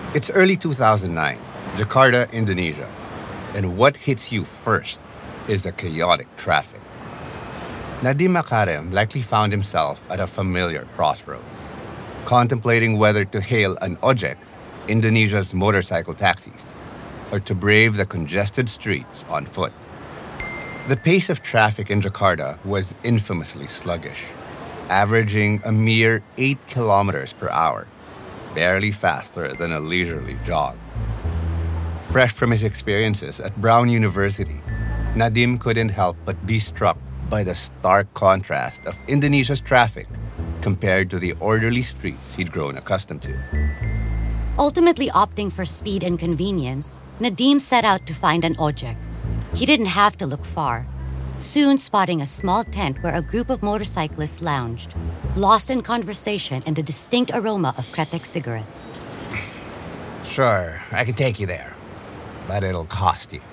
It's early 2009, Jakarta, Indonesia, and what hits you first is the chaotic traffic. Nadim Makarim likely found himself at a familiar crossroads, contemplating whether to hail an ojek, Indonesia's motorcycle taxis, or to brave the congested streets on foot. The pace of traffic in Jakarta was infamously sluggish, averaging a mere 8 kilometers per hour, barely faster than a leisurely jog. Fresh from his experiences at Brown University, Nadim couldn't help but be struck by the stark contrast of Indonesia's traffic compared to the orderly streets he'd grown accustomed to. Ultimately opting for speed and convenience, Nadim set out to find an ojek. He didn't have to look far, soon spotting a small tent where a group of motorcyclists lounged, lost in conversation and the distinct aroma of Kretek cigarettes. Sure, I can take you there, but it'll cost you.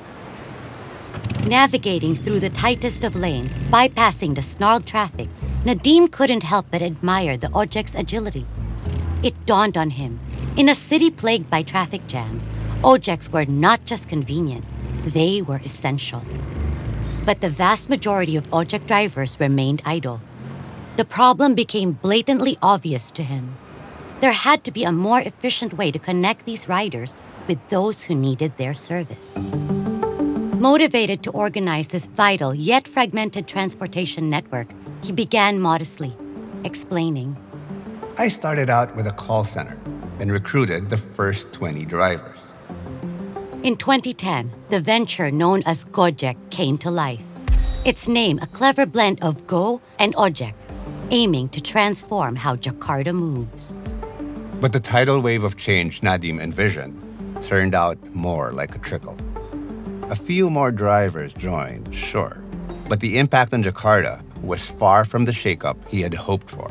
Navigating through the tightest of lanes, bypassing the snarled traffic, Nadim couldn't help but admire the ojek's agility. It dawned on him, in a city plagued by traffic jams, ojeks were not just convenient, they were essential. But the vast majority of ojek drivers remained idle. The problem became blatantly obvious to him. There had to be a more efficient way to connect these riders with those who needed their service. Motivated to organize this vital yet fragmented transportation network, he began modestly, explaining, I started out with a call center and recruited the first 20 drivers. In 2010, the venture known as Gojek came to life. Its name a clever blend of Go and Ojek, aiming to transform how Jakarta moves. But the tidal wave of change Nadim envisioned turned out more like a trickle. A few more drivers joined, sure, but the impact on Jakarta was far from the shakeup he had hoped for.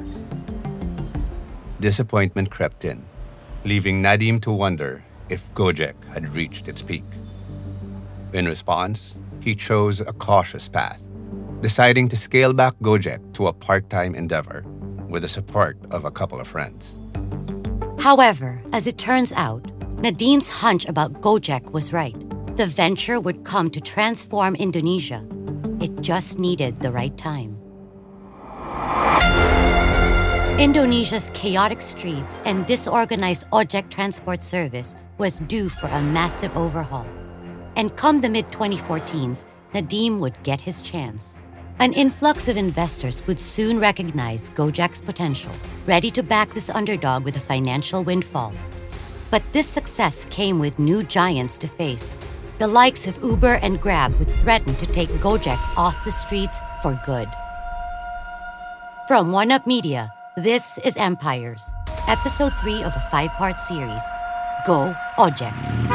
Disappointment crept in, leaving Nadim to wonder if Gojek had reached its peak. In response, he chose a cautious path, deciding to scale back Gojek to a part-time endeavor with the support of a couple of friends. However, as it turns out, Nadim's hunch about Gojek was right. The venture would come to transform Indonesia. It just needed the right time. Indonesia's chaotic streets and disorganized ojek transport service was due for a massive overhaul. And come the mid-2014s, Nadim would get his chance. An influx of investors would soon recognize Gojek's potential, ready to back this underdog with a financial windfall. But this success came with new giants to face. The likes of Uber and Grab would threaten to take Gojek off the streets for good. From One Up Media, this is Empires, Episode 3 of a 5-part series, Go Ojek.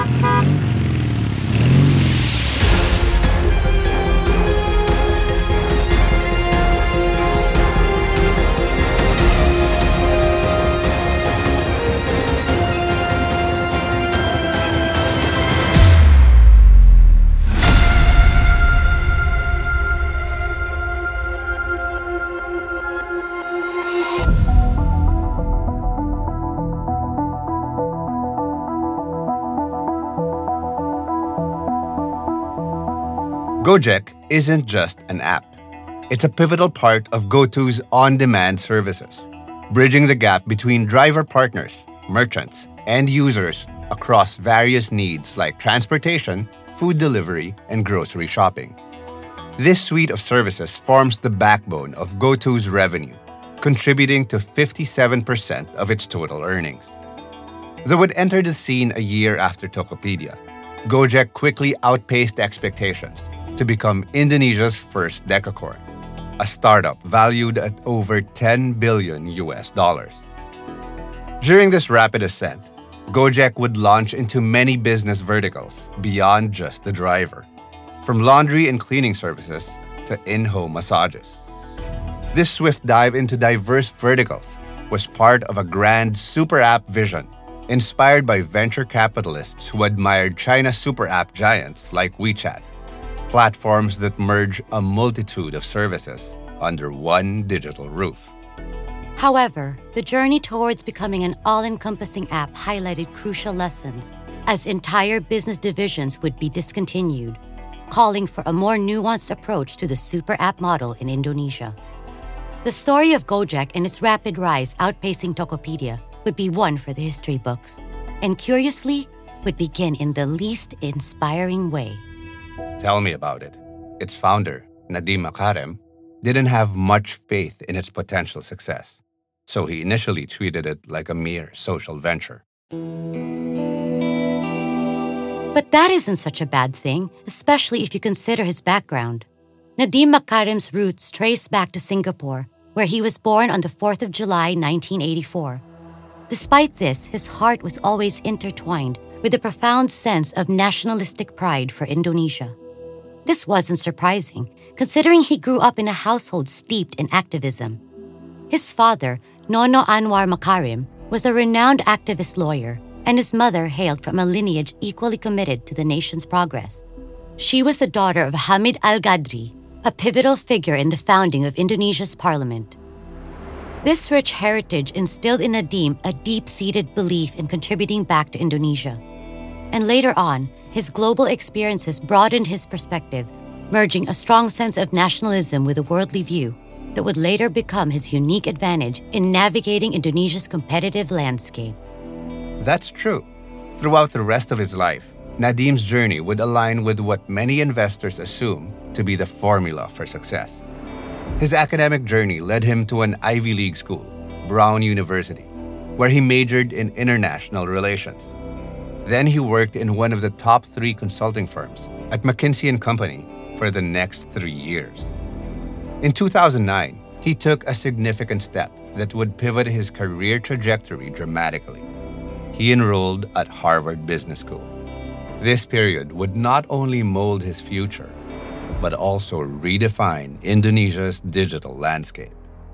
Gojek isn't just an app. It's a pivotal part of GoTo's on-demand services, bridging the gap between driver partners, merchants, and users across various needs like transportation, food delivery, and grocery shopping. This suite of services forms the backbone of GoTo's revenue, contributing to 57% of its total earnings. Though it entered the scene a year after Tokopedia, Gojek quickly outpaced expectations to become Indonesia's first decacorn, a startup valued at over $10 billion. During this rapid ascent, Gojek would launch into many business verticals beyond just the driver, from laundry and cleaning services to in-home massages. This swift dive into diverse verticals was part of a grand super app vision inspired by venture capitalists who admired China's super app giants like WeChat, platforms that merge a multitude of services under one digital roof. However, the journey towards becoming an all-encompassing app highlighted crucial lessons, as entire business divisions would be discontinued, calling for a more nuanced approach to the super app model in Indonesia. The story of Gojek and its rapid rise outpacing Tokopedia would be one for the history books, and curiously, would begin in the least inspiring way. Tell me about it. Its founder, Nadim Makarem, didn't have much faith in its potential success, so he initially treated it like a mere social venture. But that isn't such a bad thing, especially if you consider his background. Nadim Makarem's roots trace back to Singapore, where he was born on the 4th of July, 1984. Despite this, his heart was always intertwined with a profound sense of nationalistic pride for Indonesia. This wasn't surprising, considering he grew up in a household steeped in activism. His father, Nono Anwar Makarim, was a renowned activist lawyer, and his mother hailed from a lineage equally committed to the nation's progress. She was the daughter of Hamid Al-Gadri, a pivotal figure in the founding of Indonesia's parliament. This rich heritage instilled in Nadim a deep-seated belief in contributing back to Indonesia. And later on, his global experiences broadened his perspective, merging a strong sense of nationalism with a worldly view that would later become his unique advantage in navigating Indonesia's competitive landscape. That's true. Throughout the rest of his life, Nadim's journey would align with what many investors assume to be the formula for success. His academic journey led him to an Ivy League school, Brown University, where he majored in international relations. Then he worked in one of the top 3 consulting firms at McKinsey & Company for the next 3 years. In 2009, he took a significant step that would pivot his career trajectory dramatically. He enrolled at Harvard Business School. This period would not only mold his future, but also redefine Indonesia's digital landscape.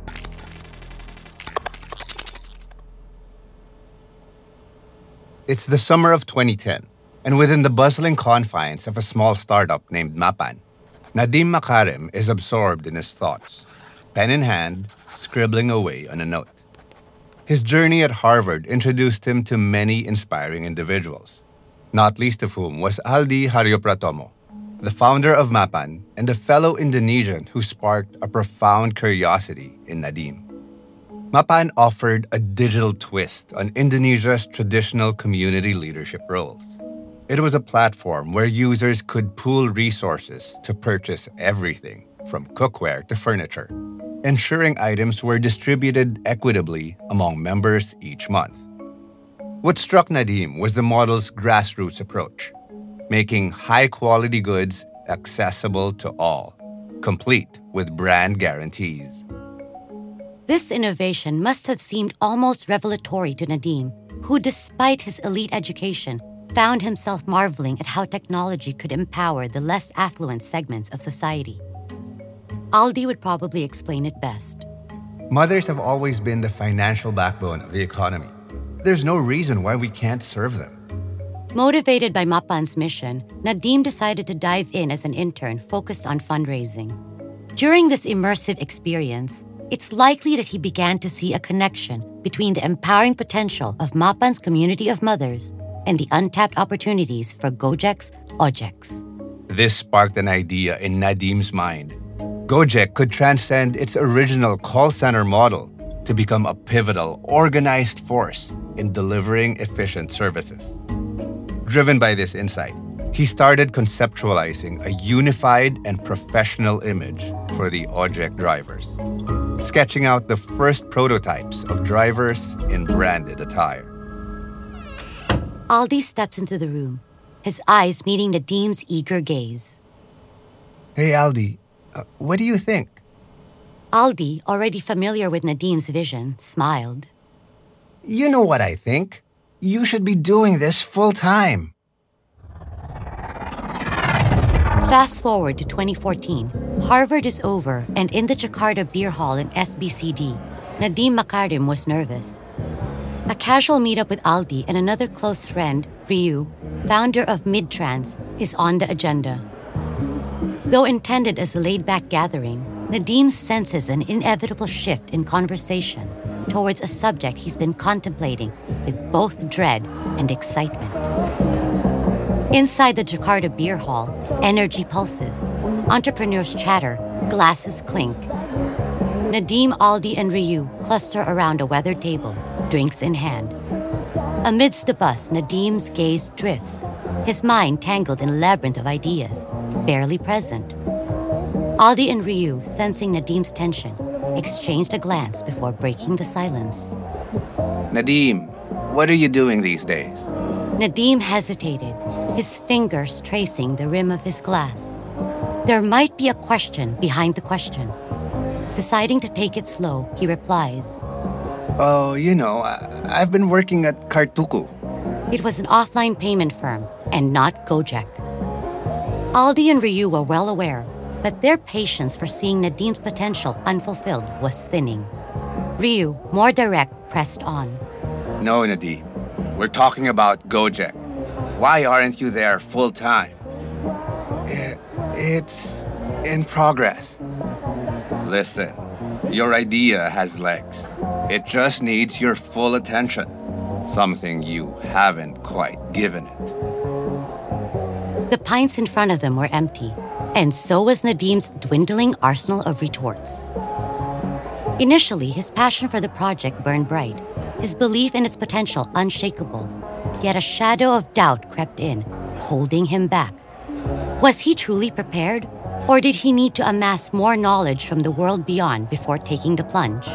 It's the summer of 2010, and within the bustling confines of a small startup named Mapan, Nadim Makarem is absorbed in his thoughts, pen in hand, scribbling away on a note. His journey at Harvard introduced him to many inspiring individuals, not least of whom was Aldi Haryopratomo, the founder of Mapan and a fellow Indonesian who sparked a profound curiosity in Nadim. Mapan offered a digital twist on Indonesia's traditional community leadership roles. It was a platform where users could pool resources to purchase everything from cookware to furniture, ensuring items were distributed equitably among members each month. What struck Nadim was the model's grassroots approach, making high-quality goods accessible to all, complete with brand guarantees. This innovation must have seemed almost revelatory to Nadim, who, despite his elite education, found himself marveling at how technology could empower the less affluent segments of society. Aldi would probably explain it best. Mothers have always been the financial backbone of the economy. There's no reason why we can't serve them. Motivated by Mapan's mission, Nadim decided to dive in as an intern focused on fundraising. During this immersive experience, it's likely that he began to see a connection between the empowering potential of Mapan's community of mothers and the untapped opportunities for Gojek's Ojeks. This sparked an idea in Nadim's mind. Gojek could transcend its original call center model to become a pivotal, organized force in delivering efficient services. Driven by this insight, he started conceptualizing a unified and professional image for the Ojek drivers, sketching out the first prototypes of drivers in branded attire. Aldi steps into the room, his eyes meeting Nadim's eager gaze. Hey Aldi, what do you think? Aldi, already familiar with Nadim's vision, smiled. You know what I think. You should be doing this full-time. Fast forward to 2014. Harvard is over, and in the Jakarta Beer Hall in SBCD, Nadim Makarim was nervous. A casual meetup with Aldi and another close friend, Ryu, founder of Midtrans, is on the agenda. Though intended as a laid-back gathering, Nadim senses an inevitable shift in conversation, towards a subject he's been contemplating with both dread and excitement. Inside the Jakarta Beer Hall, energy pulses, entrepreneurs chatter, glasses clink. Nadim, Aldi, and Ryu cluster around a weathered table, drinks in hand. Amidst the bus, Nadim's gaze drifts, his mind tangled in a labyrinth of ideas, barely present. Aldi and Ryu, sensing Nadim's tension, exchanged a glance before breaking the silence. Nadim, what are you doing these days? Nadim hesitated, his fingers tracing the rim of his glass. There might be a question behind the question. Deciding to take it slow, he replies, Oh, I've been working at Kartuku. It was an offline payment firm, and not Gojek. Aldi and Ryu were well aware, but their patience for seeing Nadim's potential unfulfilled was thinning. Ryu, more direct, pressed on. No, Nadim. We're talking about Gojek. Why aren't you there full time? It's in progress. Listen, your idea has legs. It just needs your full attention. Something you haven't quite given it. The pints in front of them were empty, and so was Nadim's dwindling arsenal of retorts. Initially, his passion for the project burned bright, his belief in its potential unshakable. Yet a shadow of doubt crept in, holding him back. Was he truly prepared, or did he need to amass more knowledge from the world beyond before taking the plunge?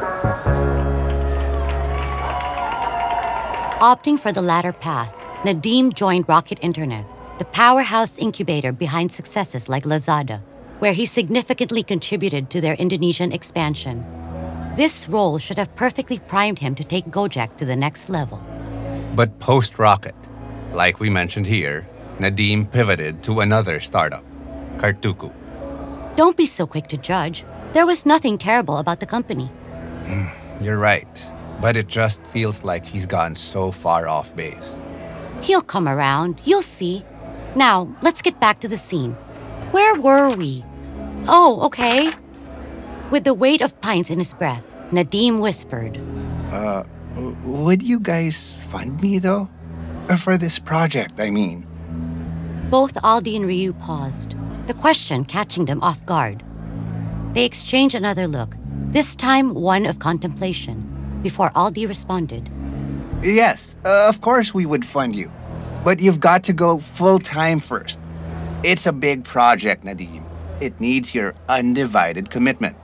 Opting for the latter path, Nadim joined Rocket Internet, the powerhouse incubator behind successes like Lazada, where he significantly contributed to their Indonesian expansion. This role should have perfectly primed him to take Gojek to the next level. But post-Rocket, like we mentioned here, Nadim pivoted to another startup, Kartuku. Don't be so quick to judge. There was nothing terrible about the company. You're right, but it just feels like he's gone so far off base. He'll come around, you'll see. Now, let's get back to the scene. Where were we? Oh, okay. With the weight of pints in his breath, Nadim whispered, Would you guys fund me, though? For this project, I mean. Both Aldi and Ryu paused, the question catching them off guard. They exchanged another look, this time one of contemplation, before Aldi responded. Yes, of course we would fund you. But you've got to go full-time first. It's a big project, Nadim. It needs your undivided commitment.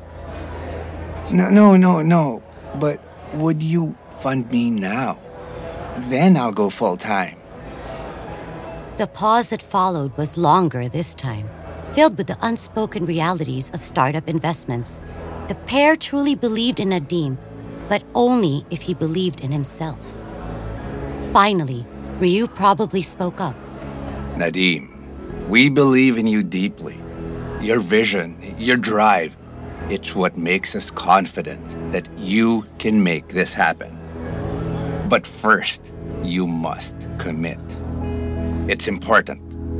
No. But would you fund me now? Then I'll go full-time. The pause that followed was longer this time, filled with the unspoken realities of startup investments. The pair truly believed in Nadim, but only if he believed in himself. Finally, Ryu probably spoke up. Nadim, we believe in you deeply. Your vision, your drive, it's what makes us confident that you can make this happen. But first, you must commit. It's important.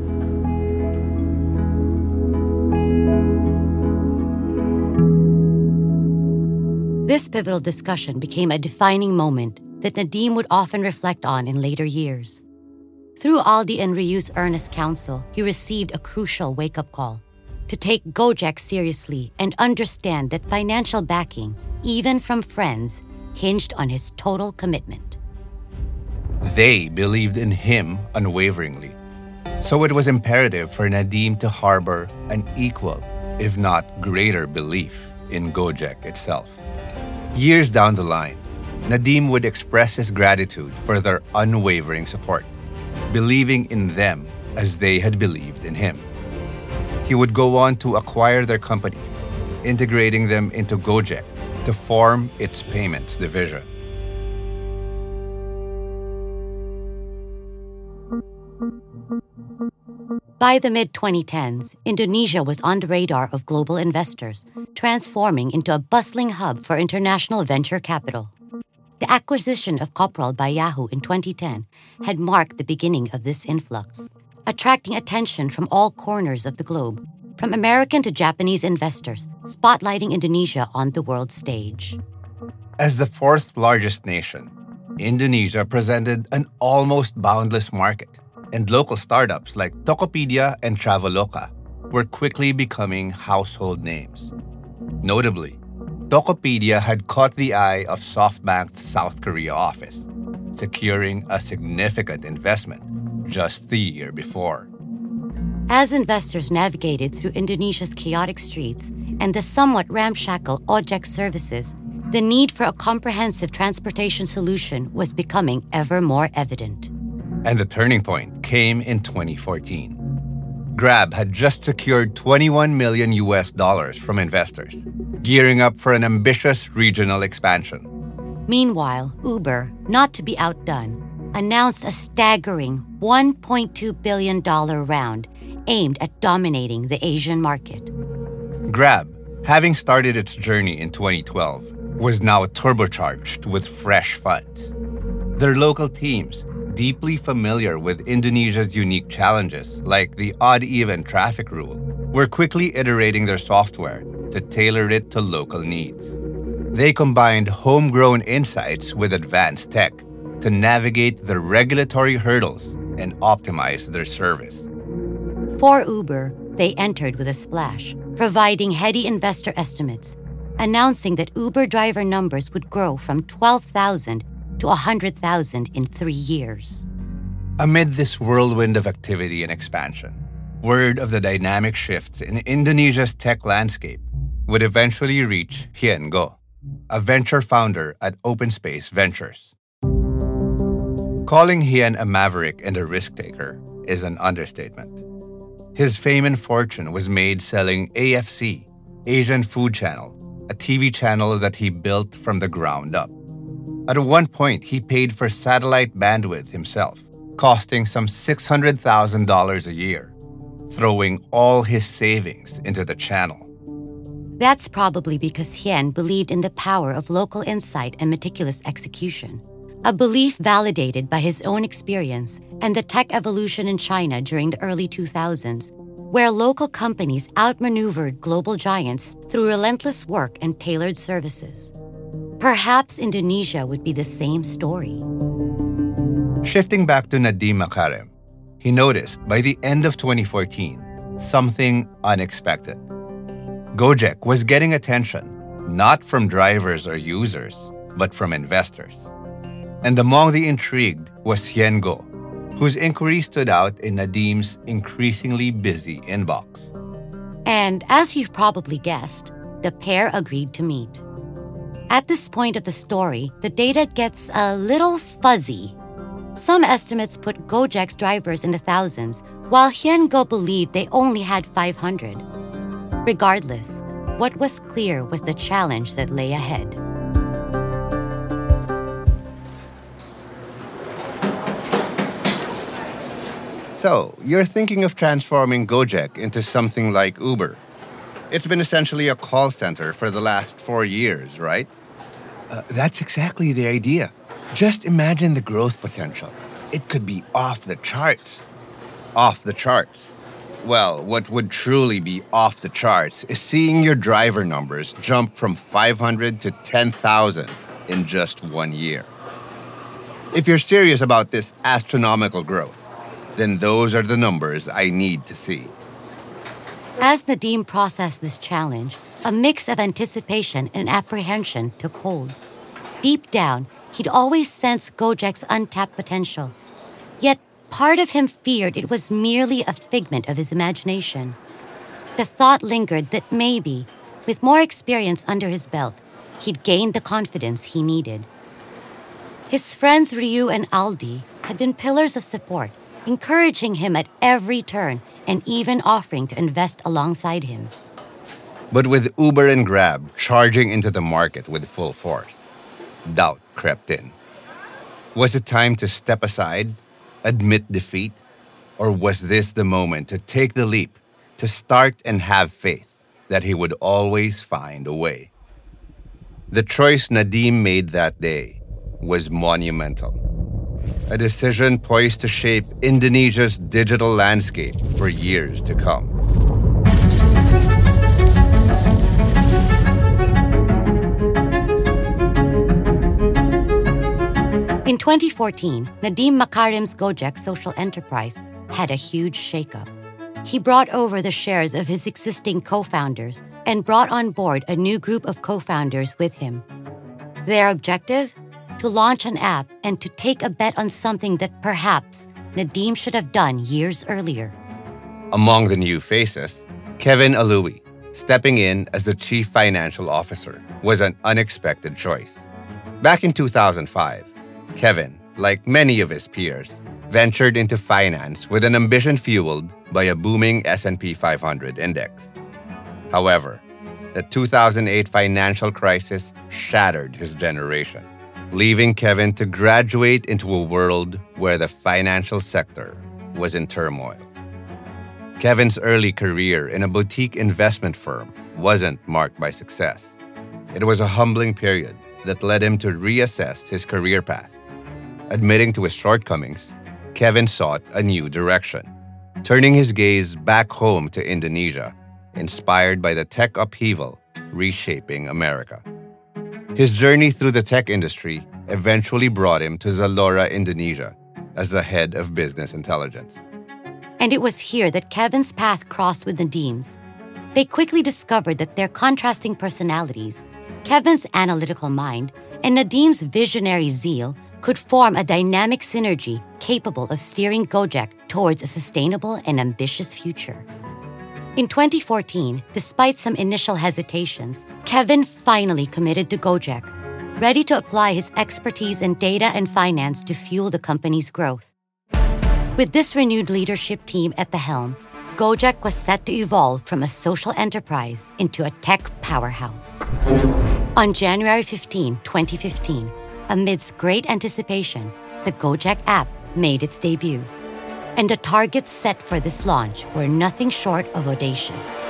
This pivotal discussion became a defining moment that Nadim would often reflect on in later years. Through Aldi and Ryu's earnest counsel, he received a crucial wake-up call to take Gojek seriously and understand that financial backing, even from friends, hinged on his total commitment. They believed in him unwaveringly. So it was imperative for Nadim to harbor an equal, if not greater, belief in Gojek itself. Years down the line, Nadim would express his gratitude for their unwavering support, believing in them as they had believed in him. He would go on to acquire their companies, integrating them into Gojek to form its payments division. By the mid-2010s, Indonesia was on the radar of global investors, transforming into a bustling hub for international venture capital. The acquisition of Copral by Yahoo in 2010 had marked the beginning of this influx, attracting attention from all corners of the globe, from American to Japanese investors, spotlighting Indonesia on the world stage. As the fourth largest nation, Indonesia presented an almost boundless market, and local startups like Tokopedia and Traveloka were quickly becoming household names. Notably, Tokopedia had caught the eye of SoftBank's South Korea office, securing a significant investment just the year before. As investors navigated through Indonesia's chaotic streets and the somewhat ramshackle ojek services, the need for a comprehensive transportation solution was becoming ever more evident. And the turning point came in 2014. Grab had just secured $21 million from investors, gearing up for an ambitious regional expansion. Meanwhile, Uber, not to be outdone, announced a staggering $1.2 billion round aimed at dominating the Asian market. Grab, having started its journey in 2012, was now turbocharged with fresh funds. Their local teams, deeply familiar with Indonesia's unique challenges, like the odd-even traffic rule, were quickly iterating their software to tailor it to local needs. They combined homegrown insights with advanced tech to navigate the regulatory hurdles and optimize their service. For Uber, they entered with a splash, providing heady investor estimates, announcing that Uber driver numbers would grow from 12,000 to 100,000 in 3 years. Amid this whirlwind of activity and expansion, word of the dynamic shifts in Indonesia's tech landscape would eventually reach Hien Go, a venture founder at OpenSpace Ventures. Calling Hien a maverick and a risk-taker is an understatement. His fame and fortune was made selling AFC, Asian Food Channel, a TV channel that he built from the ground up. At one point, he paid for satellite bandwidth himself, costing some $600,000 a year, throwing all his savings into the channel. That's probably because Hien believed in the power of local insight and meticulous execution, a belief validated by his own experience and the tech evolution in China during the early 2000s, where local companies outmaneuvered global giants through relentless work and tailored services. Perhaps Indonesia would be the same story. Shifting back to Nadhim Makarem, he noticed by the end of 2014 something unexpected. Gojek was getting attention, not from drivers or users, but from investors. And among the intrigued was Hien Go, whose inquiry stood out in Nadhim's increasingly busy inbox. And as you've probably guessed, the pair agreed to meet. At this point of the story, the data gets a little fuzzy. Some estimates put Gojek's drivers in the thousands, while Hien Go believed they only had 500. Regardless, what was clear was the challenge that lay ahead. So, you're thinking of transforming Gojek into something like Uber. It's been essentially a call center for the last 4 years, right? That's exactly the idea. Just imagine the growth potential. It could be off the charts. Off the charts. Well, what would truly be off the charts is seeing your driver numbers jump from 500 to 10,000 in just 1 year. If you're serious about this astronomical growth, then those are the numbers I need to see. As Nadhim processed this challenge, a mix of anticipation and apprehension took hold. Deep down, he'd always sensed Gojek's untapped potential. Yet, part of him feared it was merely a figment of his imagination. The thought lingered that maybe, with more experience under his belt, he'd gained the confidence he needed. His friends Ryu and Aldi had been pillars of support, encouraging him at every turn and even offering to invest alongside him. But with Uber and Grab charging into the market with full force, doubt crept in. Was it time to step aside, admit defeat, or was this the moment to take the leap, to start and have faith that he would always find a way? The choice Nadhim made that day was monumental. A decision poised to shape Indonesia's digital landscape for years to come. In 2014, Nadim Makarim's Gojek social enterprise had a huge shakeup. He brought over the shares of his existing co-founders and brought on board a new group of co-founders with him. Their objective? To launch an app and to take a bet on something that perhaps Nadim should have done years earlier. Among the new faces, Kevin Alui, stepping in as the chief financial officer, was an unexpected choice. Back in 2005, Kevin, like many of his peers, ventured into finance with an ambition fueled by a booming S&P 500 index. However, the 2008 financial crisis shattered his generation, leaving Kevin to graduate into a world where the financial sector was in turmoil. Kevin's early career in a boutique investment firm wasn't marked by success. It was a humbling period that led him to reassess his career path. Admitting to his shortcomings, Kevin sought a new direction, turning his gaze back home to Indonesia, inspired by the tech upheaval reshaping America. His journey through the tech industry eventually brought him to Zalora Indonesia as the head of business intelligence. And it was here that Kevin's path crossed with Nadim's. They quickly discovered that their contrasting personalities, Kevin's analytical mind and Nadim's visionary zeal, could form a dynamic synergy capable of steering Gojek towards a sustainable and ambitious future. In 2014, despite some initial hesitations, Kevin finally committed to Gojek, ready to apply his expertise in data and finance to fuel the company's growth. With this renewed leadership team at the helm, Gojek was set to evolve from a social enterprise into a tech powerhouse. On January 15, 2015, amidst great anticipation, the Gojek app made its debut. And the targets set for this launch were nothing short of audacious.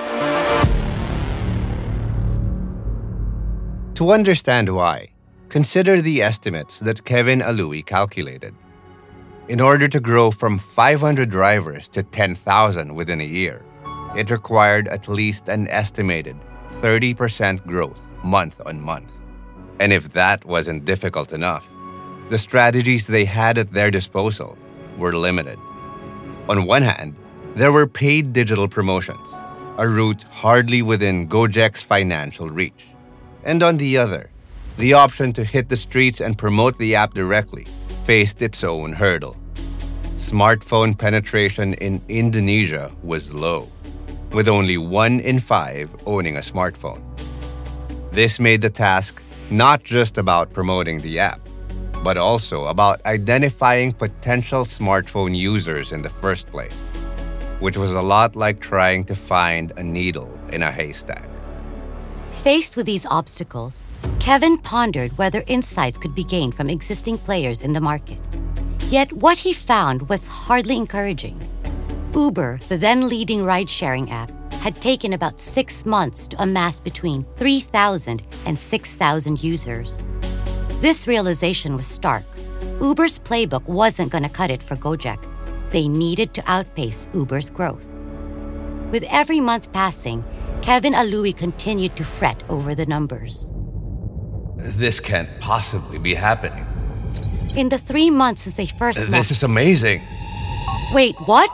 To understand why, consider the estimates that Kevin Alui calculated. In order to grow from 500 drivers to 10,000 within a year, it required at least an estimated 30% growth month on month. And if that wasn't difficult enough, the strategies they had at their disposal were limited. On one hand, there were paid digital promotions, a route hardly within Gojek's financial reach. And on the other, the option to hit the streets and promote the app directly faced its own hurdle. Smartphone penetration in Indonesia was low, with only 1 in 5 owning a smartphone. This made the task not just about promoting the app, but also about identifying potential smartphone users in the first place, which was a lot like trying to find a needle in a haystack. Faced with these obstacles, Kevin pondered whether insights could be gained from existing players in the market. Yet what he found was hardly encouraging. Uber, the then leading ride-sharing app, had taken about 6 months to amass between 3,000 and 6,000 users. This realization was stark. Uber's playbook wasn't going to cut it for Gojek. They needed to outpace Uber's growth. With every month passing, Kevin Alui continued to fret over the numbers. This can't possibly be happening. In the 3 months since they first launched... This is amazing. Wait, what?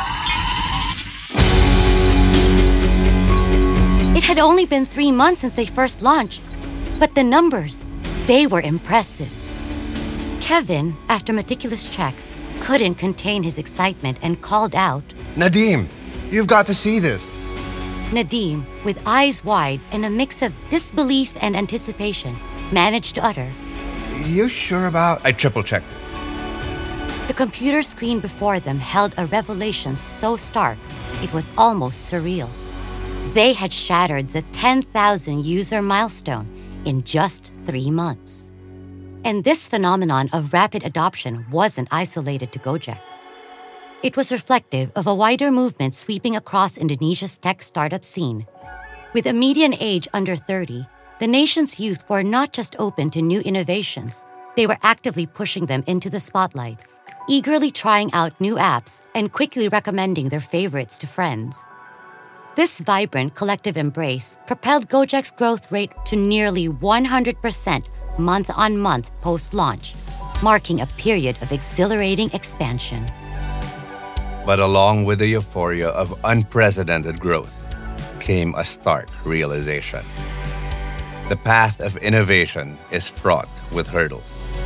It had only been 3 months since they first launched, but the numbers, they were impressive. Kevin, after meticulous checks, couldn't contain his excitement and called out, Nadim, you've got to see this. Nadim, with eyes wide and a mix of disbelief and anticipation, managed to utter, You sure about... I triple-checked it. The computer screen before them held a revelation so stark, it was almost surreal. They had shattered the 10,000 user milestone in just 3 months. And this phenomenon of rapid adoption wasn't isolated to Gojek. It was reflective of a wider movement sweeping across Indonesia's tech startup scene. With a median age under 30, the nation's youth were not just open to new innovations, they were actively pushing them into the spotlight, eagerly trying out new apps and quickly recommending their favorites to friends. This vibrant collective embrace propelled Gojek's growth rate to nearly 100% month-on-month post-launch, marking a period of exhilarating expansion. But along with the euphoria of unprecedented growth came a stark realization. The path of innovation is fraught with hurdles.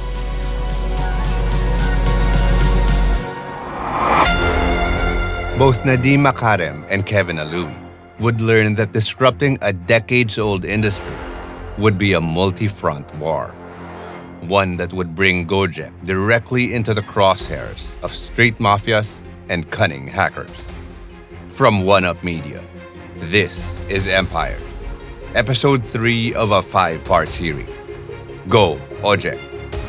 Both Nadim Makarem and Kevin Alui would learn that disrupting a decades-old industry would be a multi-front war, one that would bring Gojek directly into the crosshairs of street mafias and cunning hackers. From OneUp Media, this is Empires, Episode 3 of a 5-part series. Go, Ojek!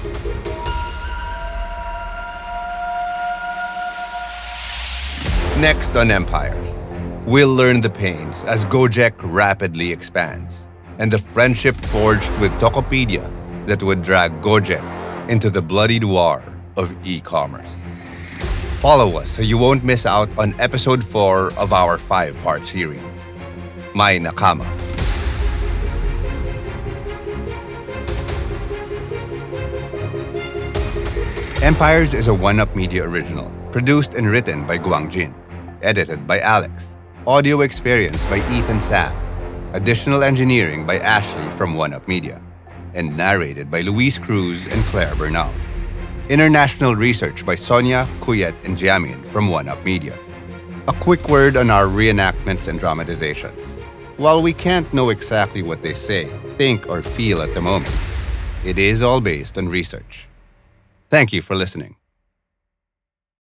Next on Empires, we'll learn the pains as Gojek rapidly expands and the friendship forged with Tokopedia that would drag Gojek into the bloodied war of e-commerce. Follow us so you won't miss out on Episode 4 of our 5-part series, My Nakama. Empires is a OneUp Media original, produced and written by Guang Jin, edited by Alex, audio experience by Ethan Sam, additional engineering by Ashley from OneUp Media, and narrated by Luis Cruz and Claire Bernal. International research by Sonia, Kuyet, and Jiamin from OneUp Media. A quick word on our reenactments and dramatizations. While we can't know exactly what they say, think, or feel at the moment, it is all based on research. Thank you for listening.